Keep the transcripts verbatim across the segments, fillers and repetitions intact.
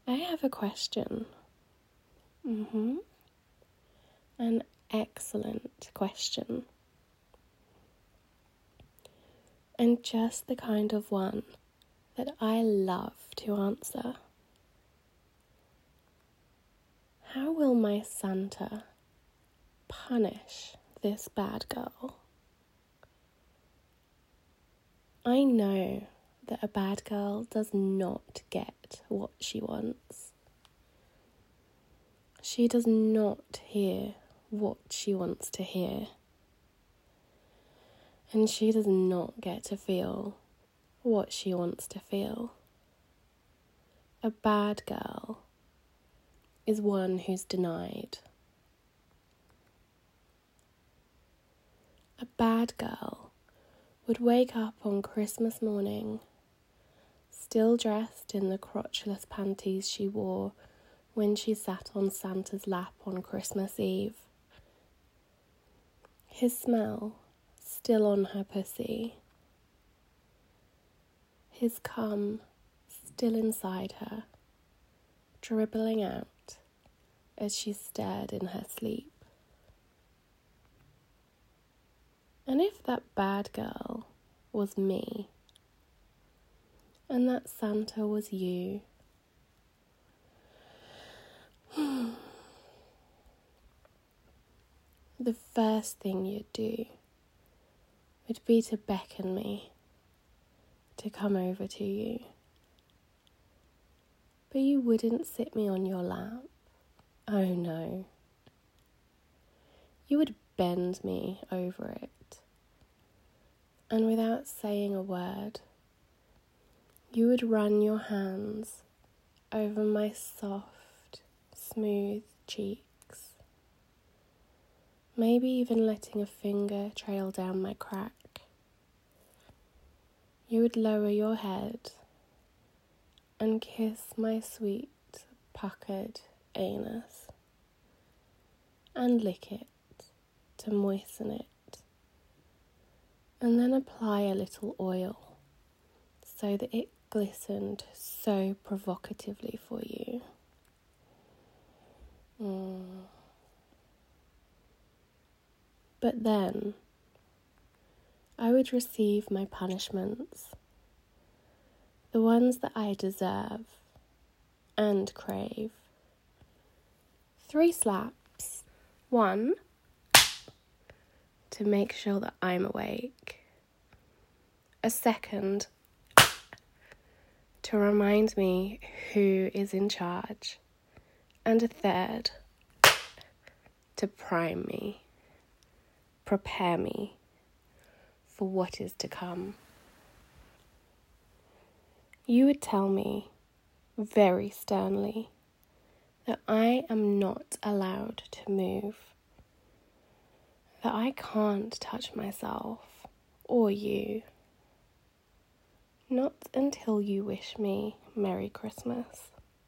I have a question. Mm-hmm. An excellent question. And just the kind of one that I love to answer. How will my Santa punish this bad girl? I know that a bad girl does not get what she wants. She does not hear what she wants to hear. And she does not get to feel what she wants to feel. A bad girl is one who's denied. A bad girl would wake up on Christmas morning, still dressed in the crotchless panties she wore when she sat on Santa's lap on Christmas Eve. His smell still on her pussy. His cum still inside her, dribbling out as she stared in her sleep. And if that bad girl was me, and that Santa was you, the first thing you'd do would be to beckon me to come over to you. But you wouldn't sit me on your lap. Oh no. You would bend me over it. And without saying a word, you would run your hands over my soft, smooth cheeks. Maybe even letting a finger trail down my crack. You would lower your head and kiss my sweet, puckered anus and lick it to moisten it, and then apply a little oil so that it glistened so provocatively for you. Mm. But then I would receive my punishments, the ones that I deserve and crave. Three slaps. One, to make sure that I'm awake. A second, to remind me who is in charge. And a third, to prime me, prepare me for what is to come. You would tell me very sternly that I am not allowed to move, that I can't touch myself or you, not until you wish me Merry Christmas.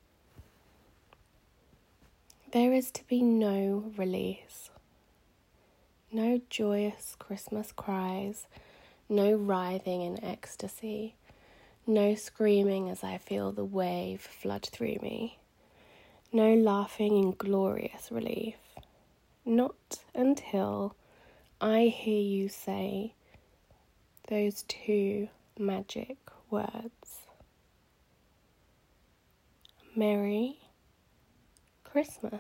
There is to be no release, no joyous Christmas cries, no writhing in ecstasy, no screaming as I feel the wave flood through me, no laughing in glorious relief, not until I hear you say those two magic words. Merry Christmas.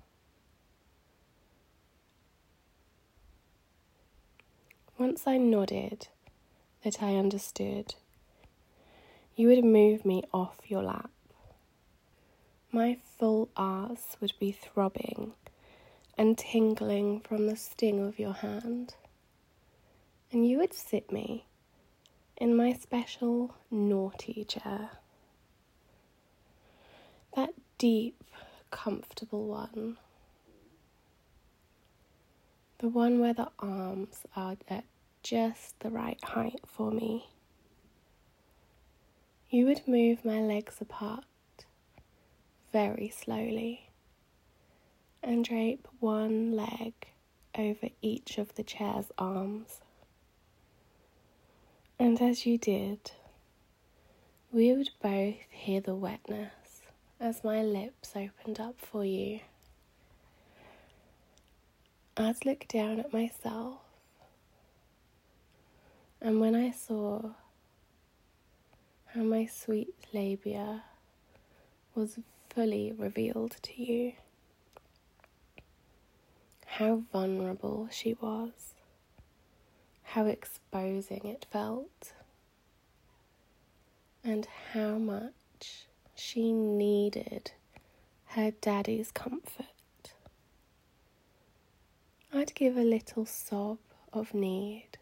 Once I nodded that I understood, you would move me off your lap. My full arse would be throbbing and tingling from the sting of your hand, and you would sit me in my special naughty chair. That deep, comfortable one. The one where the arms are at just the right height for me. You would move my legs apart very slowly and drape one leg over each of the chair's arms. And as you did, we would both hear the wetness as my lips opened up for you. I'd look down at myself, and when I saw how my sweet labia was fully revealed to you, how vulnerable she was, how exposing it felt, and how much she needed her daddy's comfort, I'd give a little sob of need.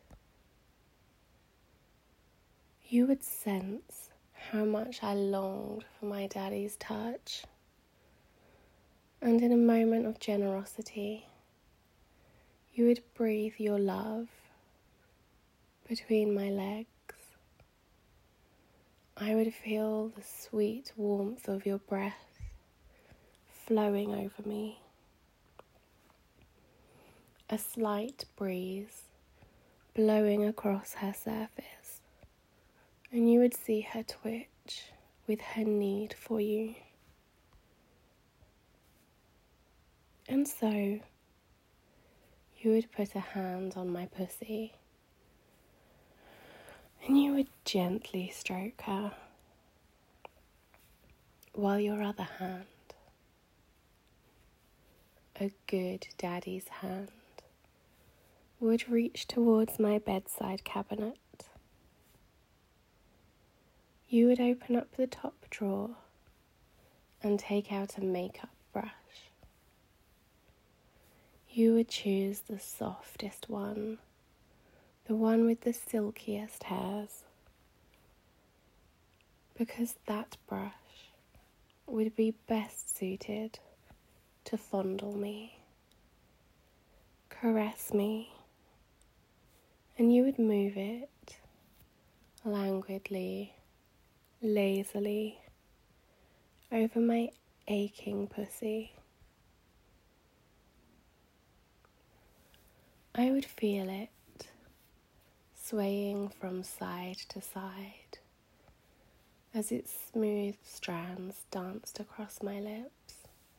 You would sense how much I longed for my daddy's touch, and in a moment of generosity, you would breathe your love between my legs. I would feel the sweet warmth of your breath flowing over me. A slight breeze blowing across her surface, and you would see her twitch with her need for you. And so, you would put a hand on my pussy, and you would gently stroke her, while your other hand, a good daddy's hand, would reach towards my bedside cabinet. You would open up the top drawer and take out a makeup brush. You would choose the softest one, the one with the silkiest hairs, because that brush would be best suited to fondle me, caress me, and you would move it languidly, lazily, over my aching pussy. I would feel it swaying from side to side as its smooth strands danced across my lips.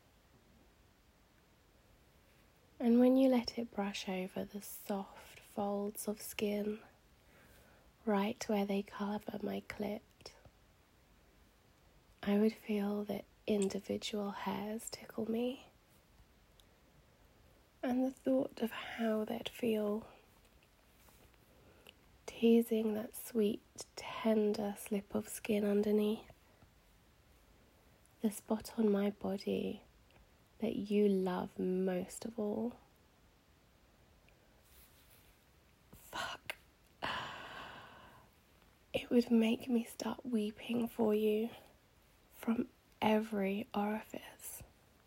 And when you let it brush over the soft folds of skin, right where they cover my clit, I would feel the individual hairs tickle me. And the thought of how they'd feel, teasing that sweet, tender slip of skin underneath, the spot on my body that you love most of all. Fuck. It would make me start weeping for you from every orifice.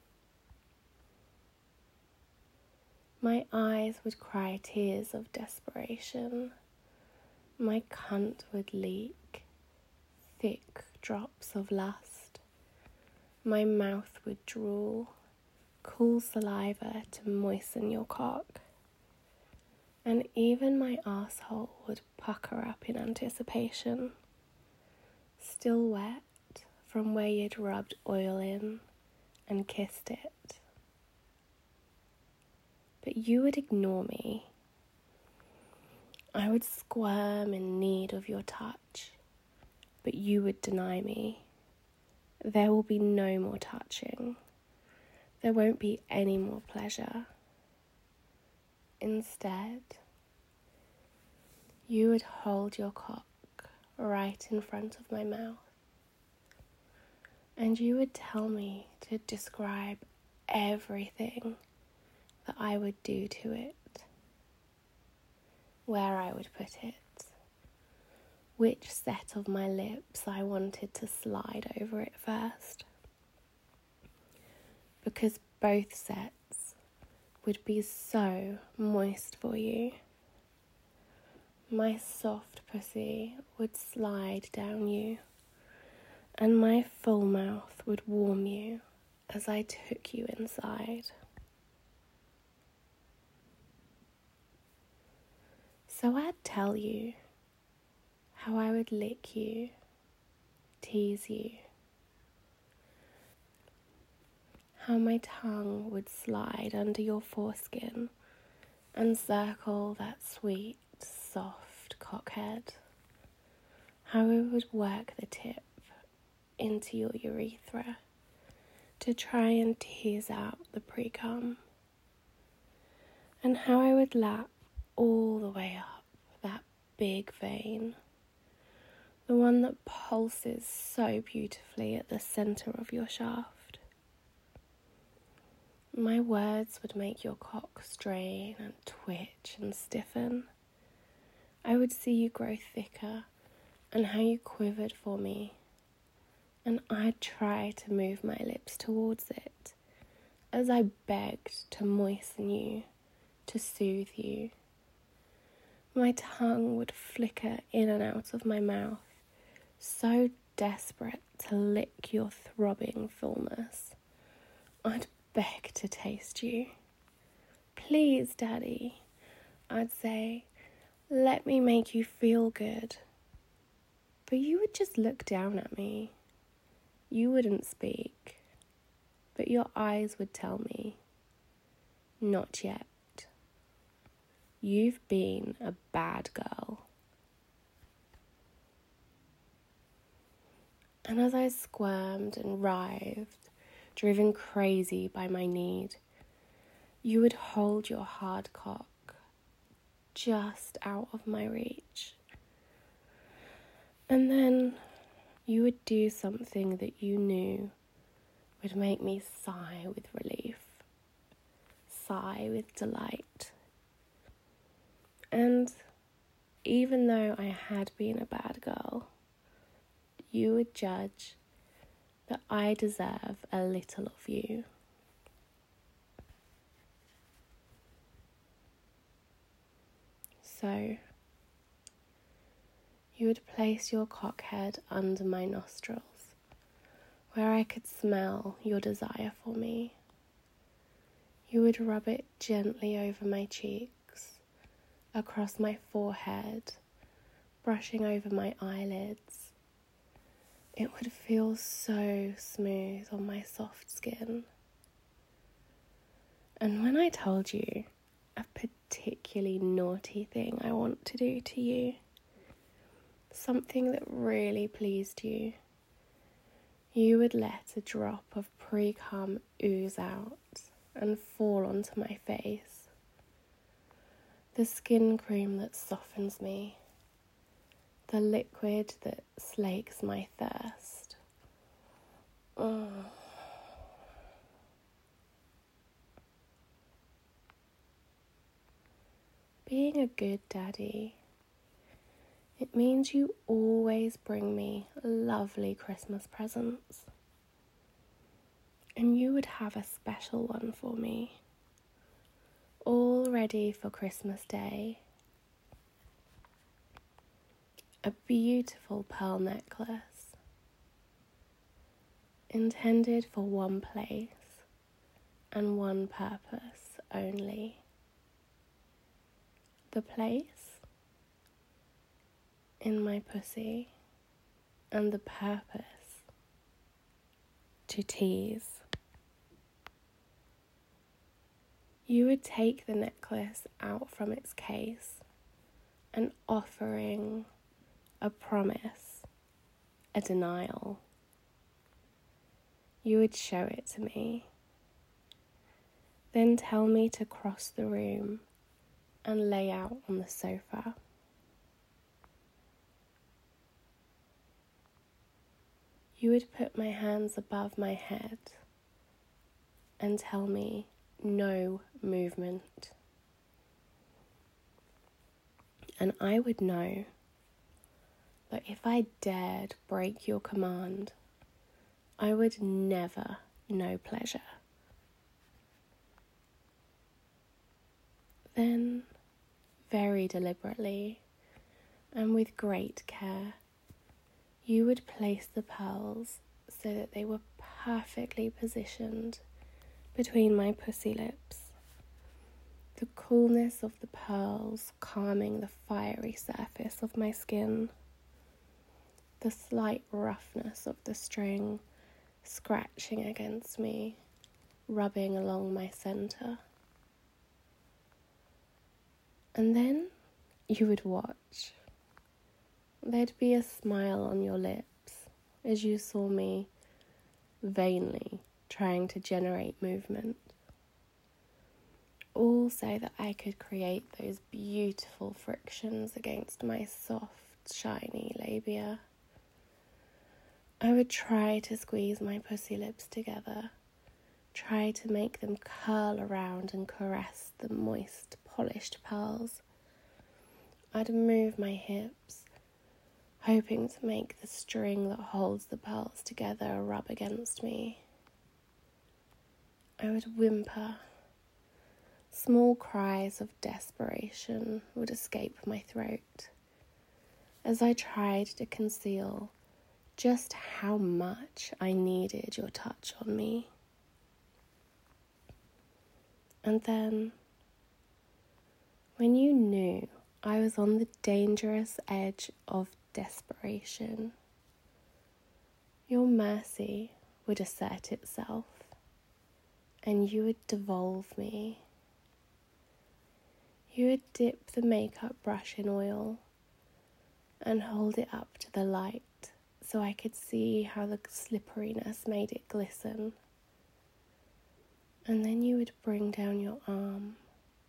My eyes would cry tears of desperation. My cunt would leak thick drops of lust. My mouth would drool cool saliva to moisten your cock. And even my asshole would pucker up in anticipation, still wet from where you'd rubbed oil in and kissed it. But you would ignore me. I would squirm in need of your touch, but you would deny me. There will be no more touching. There won't be any more pleasure. Instead, you would hold your cock right in front of my mouth, and you would tell me to describe everything that I would do to it, where I would put it, which set of my lips I wanted to slide over it first, because both sets would be so moist for you. My soft pussy would slide down you, and my full mouth would warm you as I took you inside. So I'd tell you how I would lick you, tease you, how my tongue would slide under your foreskin and circle that sweet, soft cockhead. How it would work the tip into your urethra to try and tease out the pre-cum. And how I would lap all the way up that big vein, the one that pulses so beautifully at the centre of your shaft. My words would make your cock strain and twitch and stiffen. I would see you grow thicker and how you quivered for me, and I'd try to move my lips towards it as I begged to moisten you, to soothe you. My tongue would flicker in and out of my mouth, so desperate to lick your throbbing fullness. I'd beg to taste you. Please, Daddy, I'd say, let me make you feel good. But you would just look down at me. You wouldn't speak, but your eyes would tell me, not yet. You've been a bad girl. And as I squirmed and writhed, driven crazy by my need, you would hold your hard cock just out of my reach. And then you would do something that you knew would make me sigh with relief, sigh with delight. And even though I had been a bad girl, you would judge that I deserve a little of you. So, you would place your cockhead under my nostrils, where I could smell your desire for me. You would rub it gently over my cheeks, across my forehead, brushing over my eyelids. It would feel so smooth on my soft skin. And when I told you a particularly naughty thing I want to do to you, something that really pleased you, you would let a drop of pre-cum ooze out and fall onto my face. The skin cream that softens me, the liquid that slakes my thirst. Oh. Being a good daddy, it means you always bring me lovely Christmas presents. And you would have a special one for me, all ready for Christmas Day. A beautiful pearl necklace, intended for one place and one purpose only. The place in my pussy, and the purpose to tease. You would take the necklace out from its case, an offering, a promise, a denial. You would show it to me, then tell me to cross the room and lay out on the sofa. You would put my hands above my head and tell me no movement. And I would know that if I dared break your command, I would never know pleasure. Then, very deliberately and with great care, you would place the pearls so that they were perfectly positioned between my pussy lips, the coolness of the pearls calming the fiery surface of my skin, the slight roughness of the string scratching against me rubbing along my centre. And then you would watch. There'd be a smile on your lips as you saw me vainly trying to generate movement, all so that I could create those beautiful frictions against my soft, shiny labia. I would try to squeeze my pussy lips together, try to make them curl around and caress the moist, polished pearls. I'd move my hips, hoping to make the string that holds the pearls together rub against me. I would whimper. Small cries of desperation would escape my throat as I tried to conceal just how much I needed your touch on me. And then, when you knew I was on the dangerous edge of desperation, your mercy would assert itself, and you would devolve me. You would dip the makeup brush in oil and hold it up to the light so I could see how the slipperiness made it glisten. And then you would bring down your arm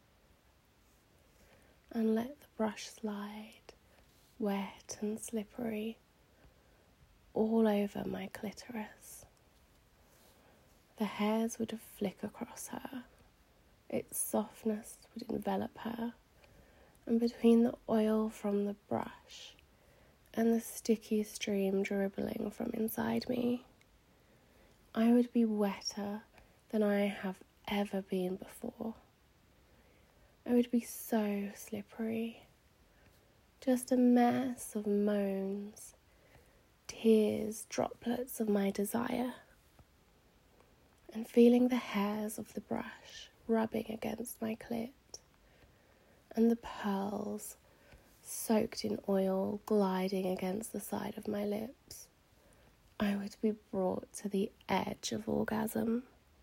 and let the brush slide, wet and slippery, all over my clitoris. The hairs would flick across her, its softness would envelop her, and between the oil from the brush and the sticky stream dribbling from inside me, I would be wetter than I have ever been before. I would be so slippery, just a mess of moans, tears, droplets of my desire, and feeling the hairs of the brush rubbing against my clit, and the pearls soaked in oil gliding against the side of my lips, I would be brought to the edge of orgasm.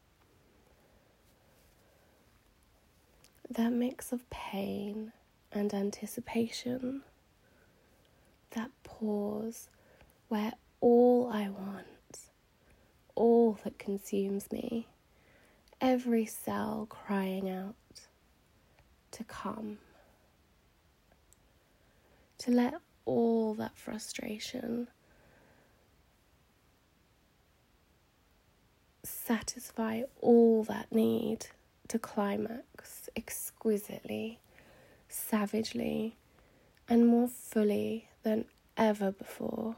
That mix of pain and anticipation, that pause where all I want, all that consumes me, every cell crying out to come, to let all that frustration satisfy all that need to climax exquisitely, savagely, and more fully than ever before.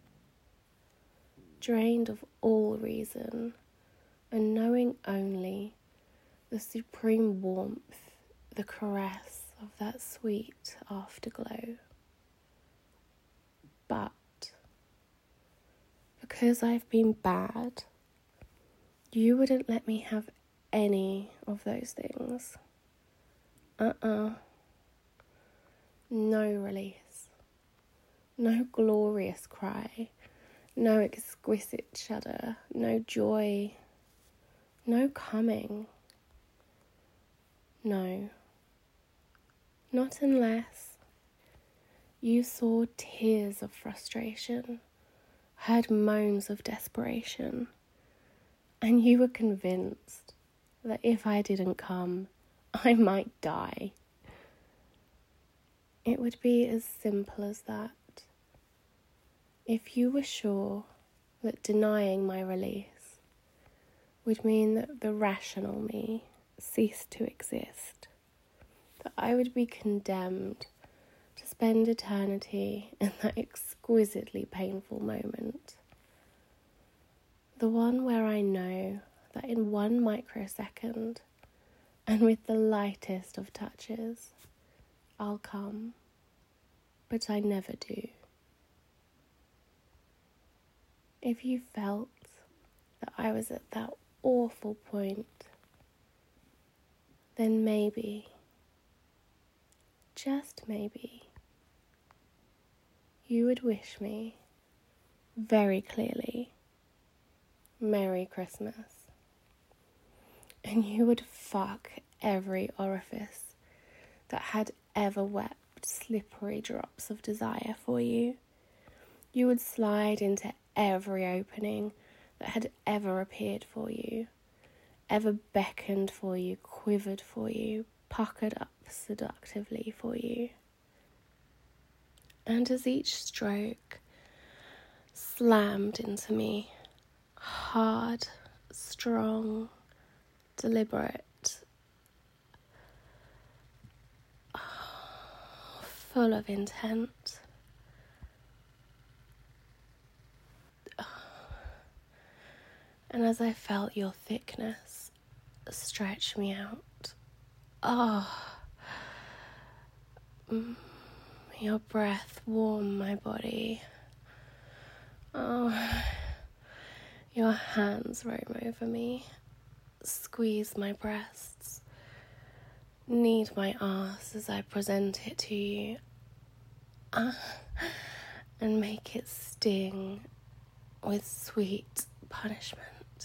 Drained of all reason, and knowing only the supreme warmth, the caress of that sweet afterglow. But because I've been bad, you wouldn't let me have any of those things. Uh-uh. No release. No glorious cry. No exquisite shudder. No joy. No coming. No. Not unless you saw tears of frustration, heard moans of desperation, and you were convinced that if I didn't come, I might die. It would be as simple as that. If you were sure that denying my release would mean that the rational me ceased to exist, that I would be condemned to spend eternity in that exquisitely painful moment, the one where I know that in one microsecond, and with the lightest of touches, I'll come, but I never do. If you felt that I was at that awful point, then maybe, just maybe, you would wish me very clearly Merry Christmas. and you would fuck every orifice that had ever wept slippery drops of desire for you. You would slide into every opening that had ever appeared for you, ever beckoned for you, quivered for you, puckered up seductively for you. And as each stroke slammed into me, hard, strong, deliberate, full of intent, and as I felt your thickness stretch me out, oh, mm, your breath warm my body, oh, your hands roam over me, squeeze my breasts, knead my arse as I present it to you, uh, and make it sting with sweet punishment.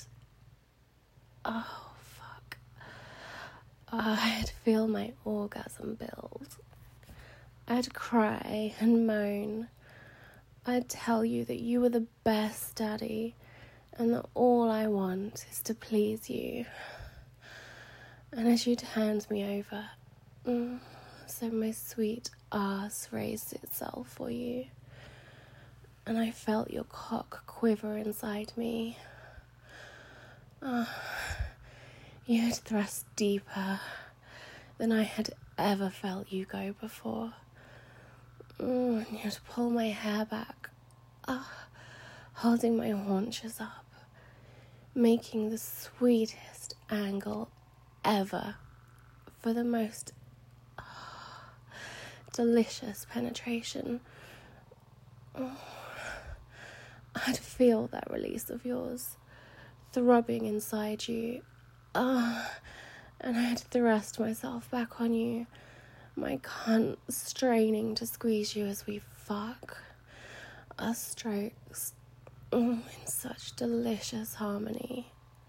Oh, fuck. I'd feel my orgasm build. I'd cry and moan. I'd tell you that you were the best daddy and that all I want is to please you. And as you turned me over, mm, so my sweet arse raised itself for you, and I felt your cock quiver inside me. Oh, you had thrust deeper than I had ever felt you go before. Mm, and you'd pull my hair back, oh, holding my haunches up, making the sweetest angle ever for the most oh, delicious penetration. Oh, I'd feel that release of yours throbbing inside you. Oh, and I'd thrust myself back on you, my cunt straining to squeeze you as we fuck. Our strokes oh, in such delicious harmony.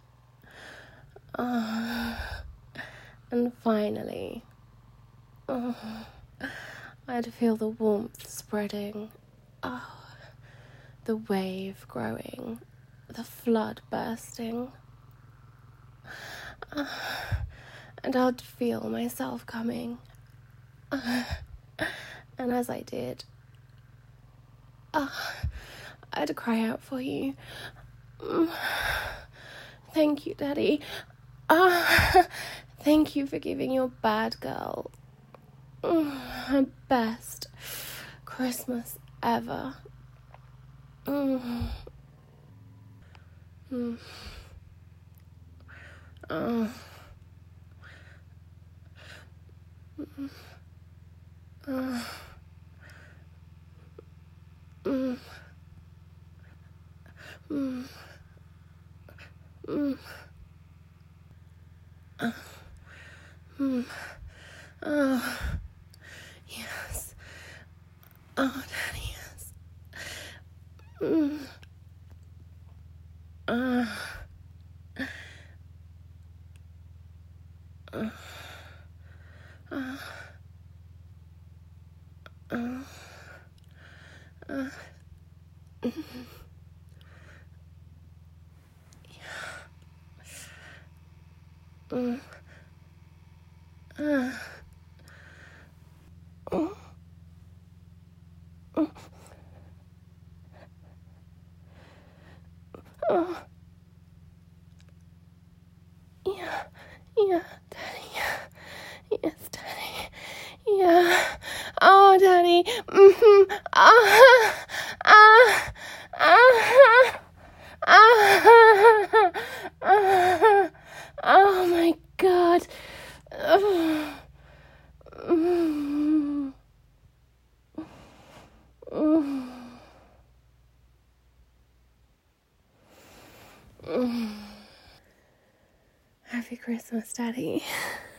Oh, and finally, oh, I'd feel the warmth spreading, oh, the wave growing, the flood bursting, uh, and I'd feel myself coming, uh, and as I did, uh, I'd cry out for you, mm, thank you, Daddy, uh, thank you for giving your bad girl mm, her best Christmas ever. Mm. Mm. Oh. Mm. Oh. Mm. Mm. Mm. Uh. Mm. Oh. Yes. Oh, Daddy, yes. Mm. Uh. Uh. Uh. Uh. Uh. Mm. Uh. Oh. Oh. Oh. Yeah. Yeah, Daddy. Yes, Daddy. Yeah. Oh, Daddy. Mm-hmm. Ah. Ah. Ah. Ah. Ah. Oh, my God. Oh. Mm. Mm. Mm. Happy Christmas, Daddy.